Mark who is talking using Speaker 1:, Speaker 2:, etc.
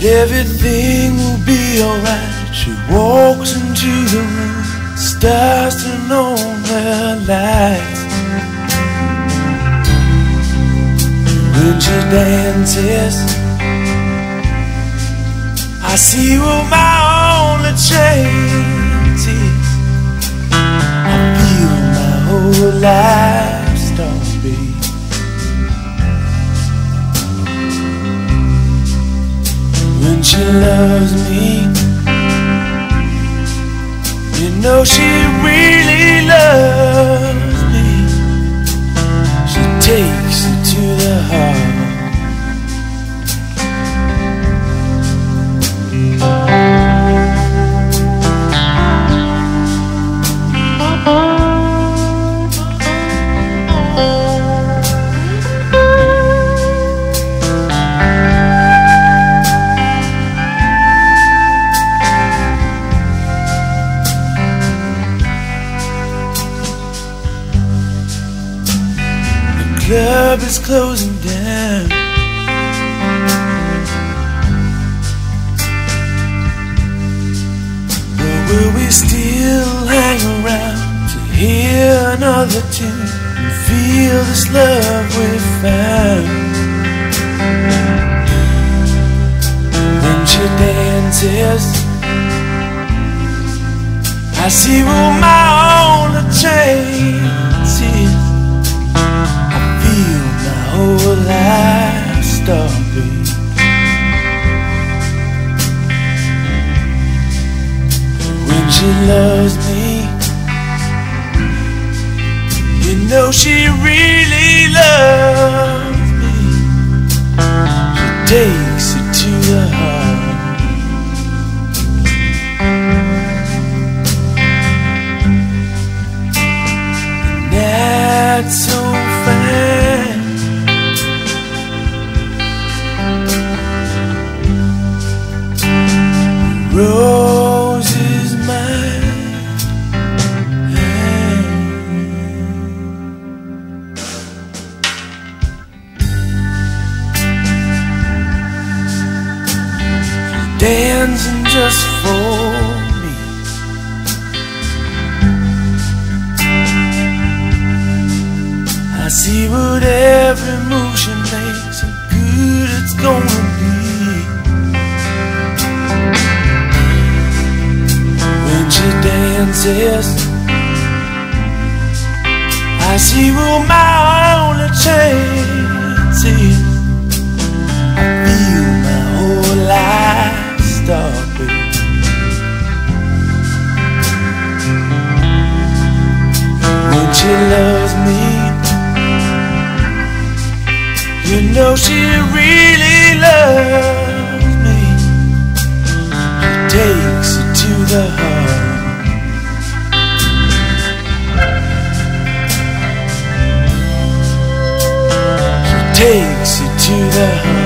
Speaker 1: But everything will be alright. She walks into the room, stars turn on her lights. When she dances, I see what my only chance is. I feel my whole life start beat. When she loves me, you know she really loves me. She takes it to the heart. The club is closing down, but will we still hang around to hear another tune and feel this love we found? When she dances, I see what my only chance is. Whole life start beat. When she loves me, you know she really loves me. She takes it to the heart. And that's so fine. Rose is mine. She's dancing just for me. I see what every move she makes, how good it's gonna be. She dances, I see what my only chance is. I feel my whole life start beat. When she loves me, you know she really loves me. She takes it to the heart. Takes it to the heart.